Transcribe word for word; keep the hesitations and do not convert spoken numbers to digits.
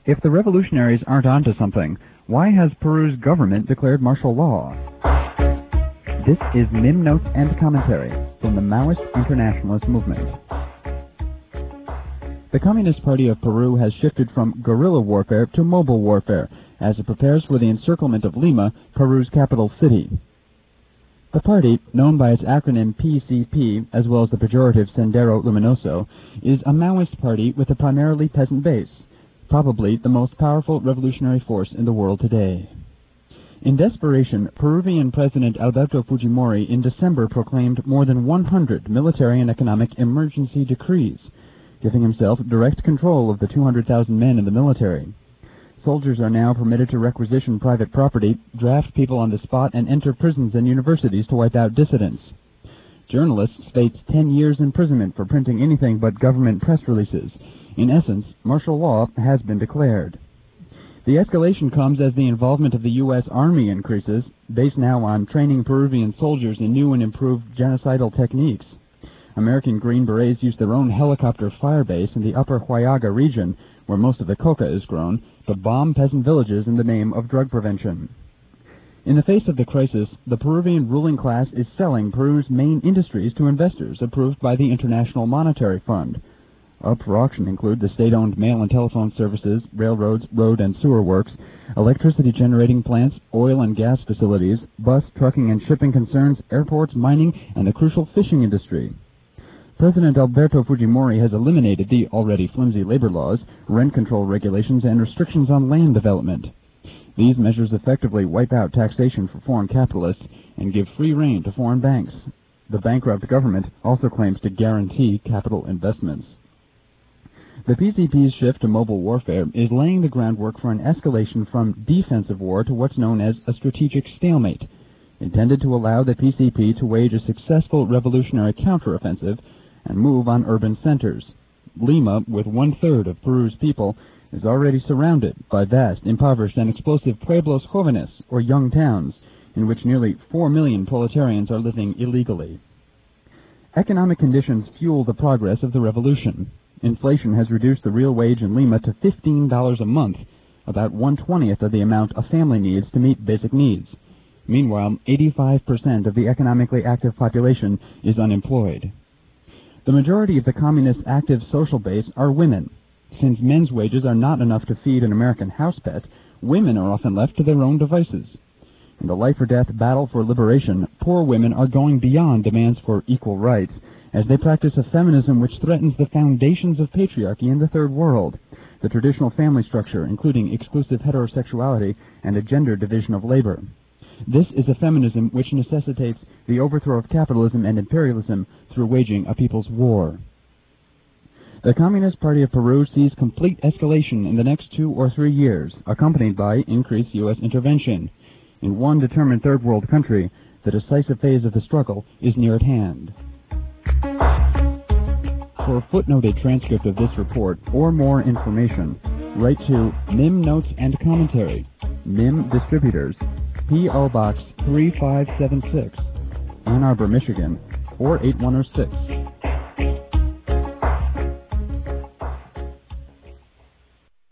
If the revolutionaries aren't onto something, why has Peru's government declared martial law? This is Mim Notes and Commentary from the Maoist Internationalist Movement. The Communist Party of Peru has shifted from guerrilla warfare to mobile warfare as it prepares for the encirclement of Lima, Peru's capital city. The party, known by its acronym P C P, as well as the pejorative Sendero Luminoso, is a Maoist party with a primarily peasant base, probably the most powerful revolutionary force in the world today. In desperation, Peruvian President Alberto Fujimori in December proclaimed more than one hundred military and economic emergency decrees, giving himself direct control of the two hundred thousand men in the military. Soldiers are now permitted to requisition private property, draft people on the spot, and enter prisons and universities to wipe out dissidents. Journalists face ten years imprisonment for printing anything but government press releases. In essence, martial law has been declared. The escalation comes as the involvement of the U S Army increases, based now on training Peruvian soldiers in new and improved genocidal techniques. American Green Berets use their own helicopter firebase in the upper Huallaga region, where most of the coca is grown, to bomb peasant villages in the name of drug prevention. In the face of the crisis, the Peruvian ruling class is selling Peru's main industries to investors approved by the International Monetary Fund. Up for auction include the state-owned mail and telephone services, railroads, road and sewer works, electricity generating plants, oil and gas facilities, bus, trucking and shipping concerns, airports, mining, and the crucial fishing industry. President Alberto Fujimori has eliminated the already flimsy labor laws, rent control regulations, and restrictions on land development. These measures effectively wipe out taxation for foreign capitalists and give free rein to foreign banks. The bankrupt government also claims to guarantee capital investments. The P C P's shift to mobile warfare is laying the groundwork for an escalation from defensive war to what's known as a strategic stalemate, intended to allow the P C P to wage a successful revolutionary counteroffensive and move on urban centers. Lima, with one-third of Peru's people, is already surrounded by vast, impoverished, and explosive pueblos jóvenes, or young towns, in which nearly four million proletarians are living illegally. Economic conditions fuel the progress of the revolution. Inflation has reduced the real wage in Lima to fifteen dollars a month, about one-twentieth of the amount a family needs to meet basic needs. Meanwhile, eighty-five percent of the economically active population is unemployed. The majority of the communist active social base are women. Since men's wages are not enough to feed an American house pet, women are often left to their own devices. In the life-or-death battle for liberation, poor women are going beyond demands for equal rights, as they practice a feminism which threatens the foundations of patriarchy in the Third World, the traditional family structure, including exclusive heterosexuality and a gender division of labor. This is a feminism which necessitates the overthrow of capitalism and imperialism through waging a people's war. The Communist Party of Peru sees complete escalation in the next two or three years, accompanied by increased U S intervention. In one determined Third World country, the decisive phase of the struggle is near at hand. For a footnoted transcript of this report or more information, write to Mim Notes and Commentary, Mim Distributors, P O Box three five seven six, Ann Arbor, Michigan four eight one oh six.